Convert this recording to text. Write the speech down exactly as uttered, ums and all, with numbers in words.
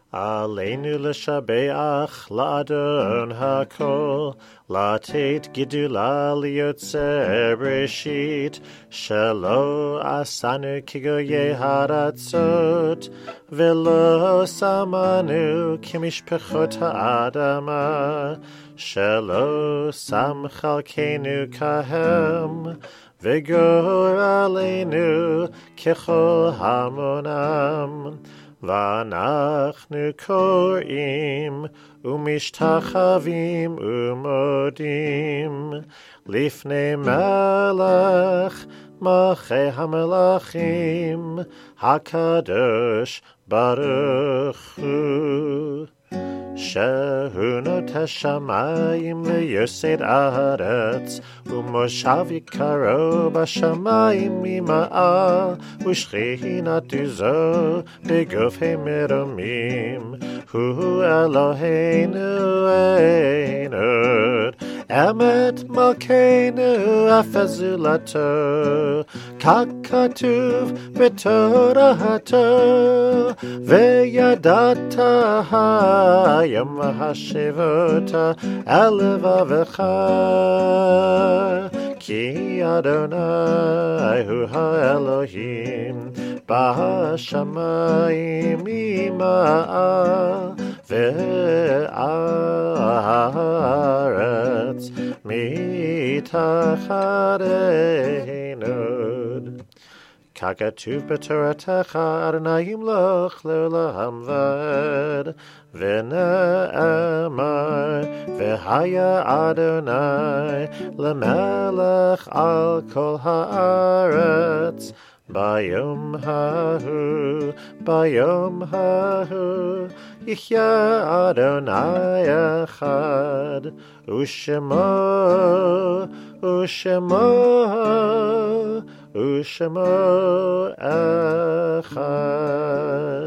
עלינו לשבח לאדון הכל, לתת גדולה ליוצר בראשית, שלא עשנו כגויי הארצות, ולא שמנו כמשפחות האדמה, שלא שם חלקנו כהם, וגורלנו ככל המונם. ואנחנו קוראים ומשתחווים ומודים לפני מלך מלכי המלכים הקדוש ברוך הוא, שהוא נוטה שמיים ויוסד ארץ, ומושב יקרו בשמיים ממעל, ושכינת עוזו בגופי מרומים. הוא אלוהינו אין עוד, אמת מלכנו אף זולתו, ככתוב בתורתו, וידעת היום השבות אל לבבך, כי אדוני הוא האלוהים בשמיים ממעל והארץ מתחת אין עוד. ככתוב בתורתך, אדוני ימלוך לעולם ועד, ונאמר, והיה אדוני למלך על כל הארץ. ביום ההוא, ביום ההוא, יחיה אדוני אחד, ושמו, ושמו, ושמו אחד.